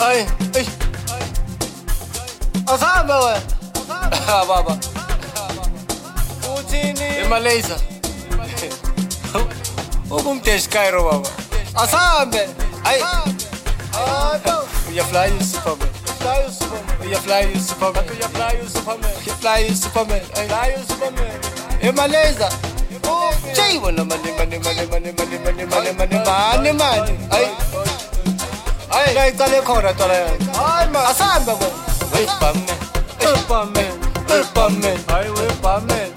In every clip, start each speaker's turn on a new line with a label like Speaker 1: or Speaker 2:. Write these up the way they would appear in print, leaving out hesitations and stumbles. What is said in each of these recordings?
Speaker 1: Ay, ay. Asamba wena. Baba. Uthini? Emaleza. Ukumdesh Cairo baba. Asambe. Ay. Uyafly Superman. Uyafly Superman. Uyafly Superman. Fly Superman. Emaleza. Jay wona money. Ay. Ay, like kale khona tola yan. Ay ma. Asamba wena. Wepamen. Ay wepamen.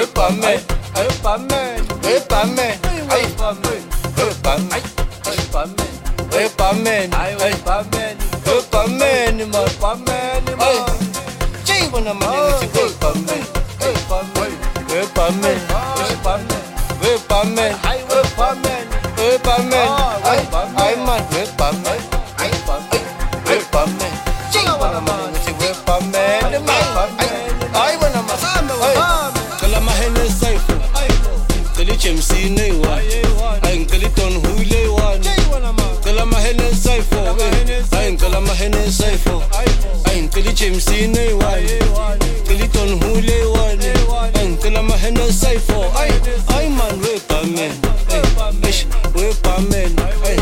Speaker 1: MC Newa, I'm Kaliton Hule one. Kalamahene Saifo, I'm Kalamahene Saifo, I'm Kalich Newa, Kaliton Hule one, I'm Kalamahene Saifo, I'm man wepamen, wepamen,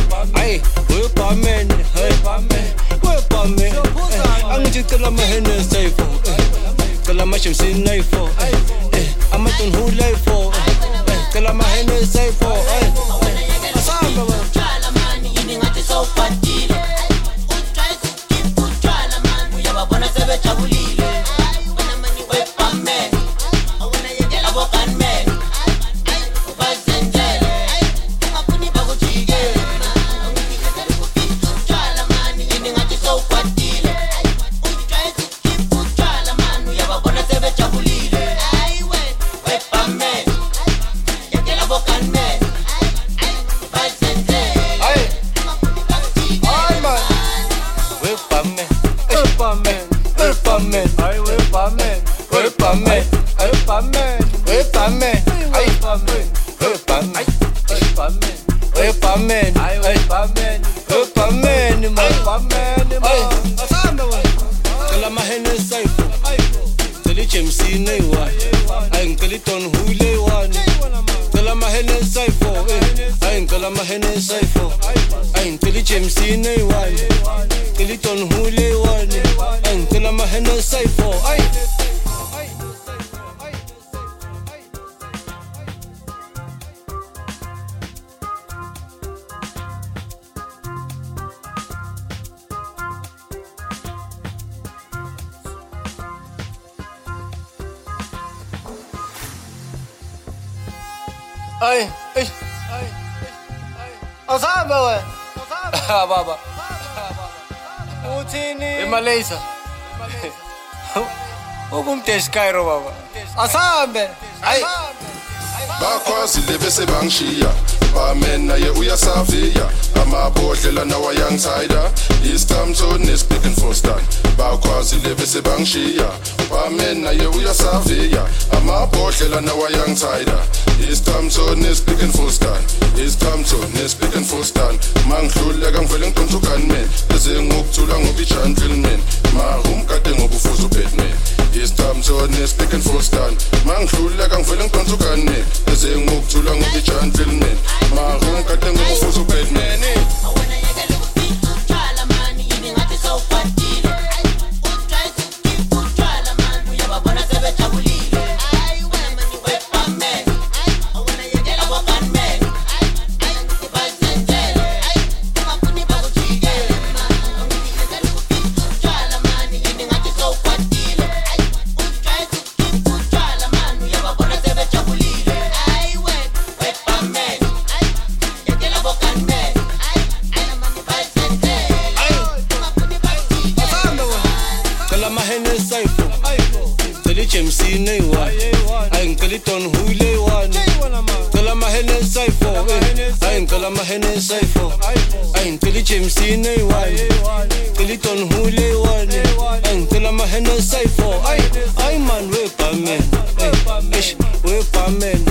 Speaker 1: I'm Kalamahene Saifo, Kalamashim Sinayfo, I'm a ton Hule for. Kalamahene Saifo, Asamba Utshwala mani yini ngathi sowufatile. Utry to keep utshwala mani uyababona sebejabulile. Wena mani wepamen, awona yekela bokanmen. Ubazenzele, ungafuni bakujikela. Ungifika ukufika utshwala mani yini ngathi sowufatile. Utry to keep utshwala mani uyababona sebejabulile. Wepamen. Kalamahene Saifo, Kalich MC Newa, I'm Kaliton Hule one. Kalamahene Saifo, I'm Kalamahene Saifo, I'm Kalich MC Newa, Kaliton Hule one, I'm Kalamahene Saifo. Ay, Asamba wena. Baba. Uthini? Emaleza. Ukumdesh Cairo baba. Asambe. Ay.
Speaker 2: Bakwazile bese bangishiya. Bamen naye uyasavia. Amabhodlela nawa youngsider. This time to speaking for stand. Bakwazile bese bangishiya. Bamen naye uyasavia. Amabhodlela nawa youngsider. This time to speaking for stand. This time to speaking for stand. Manghluleka ngivele ngiqontukan man. Bese ngokuthula ngoba gentleman. Mahum kade ngobufuza uBatman. This time to speaking for stand. Manghluleka ngivele ngiqontukan man. Bese ngokuthula ngoba gentleman. Mahum kade ngobufuza uBatman.
Speaker 1: MC Newa, I'm Kaliton Hule one. Kalamahene Saifo, I'm Kalamahene Saifo, I'm Kalich MC Newa, Kaliton Hule one, I'm Kalamahene Saifo, I'm man wepamen, wepamen,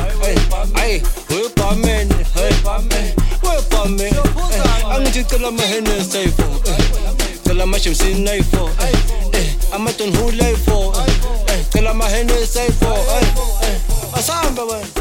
Speaker 1: wepamen, I'm just Kalamahene Saifo. manje msinayifo amadon who lay for cela amahene say for asihamba wena